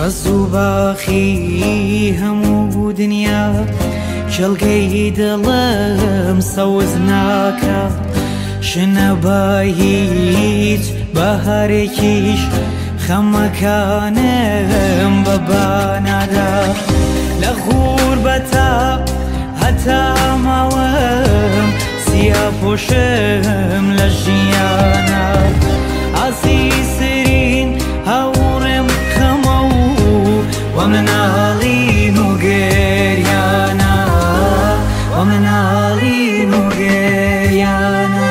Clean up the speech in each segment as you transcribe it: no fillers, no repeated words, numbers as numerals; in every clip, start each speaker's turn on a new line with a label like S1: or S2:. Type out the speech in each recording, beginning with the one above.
S1: ڕزوباخی هەموو دنیا شەڵگەی دڵم سەوز ناکە شنە بە هیچ بەهارێکیش خەمەکانم بەبانادا لە غوربەتە هەتا ماوەم سیا پۆشم لە ژیانە ئازیزترین هەوڕێم خەمە و وە مناڵین و گەریانە وە مناڵین و گەریانە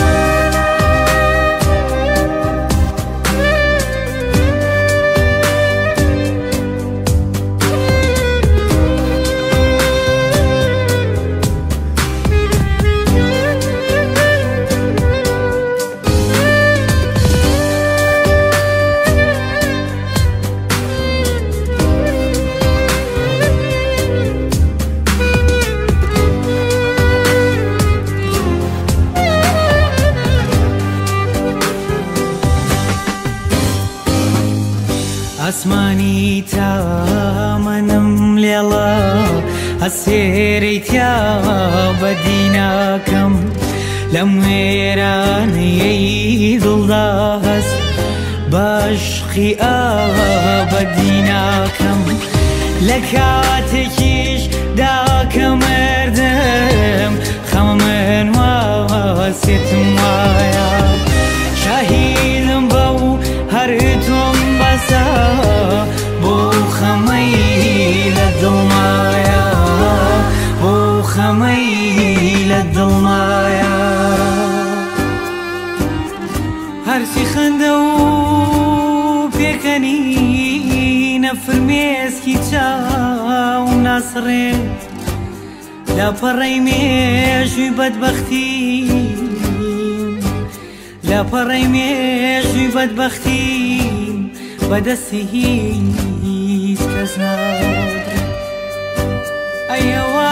S1: ئاسمانی تامەنم لێڵە هەسێرەی تیا بەدی ناکەم لەم وێرانەیەی دڵدا هەست باشقی ئابەدی ناکەم لە کاتێکیش داکە مردم خەمە من واسێتم وایە شاهیدم بەو هەر تۆم بەسە بۆ خەمەی لە دڵمایە بۆ خەمەی لە دڵمایە هەرچی خەندە و پێکەنی نەفرمێسکی چاو ناسڕێ لاپەڕەی مێژوی بەدبەختی لاپەڕەی مێژوی بەدبەختی بەدەستی هیچ کەس نادرێ ئەیەوە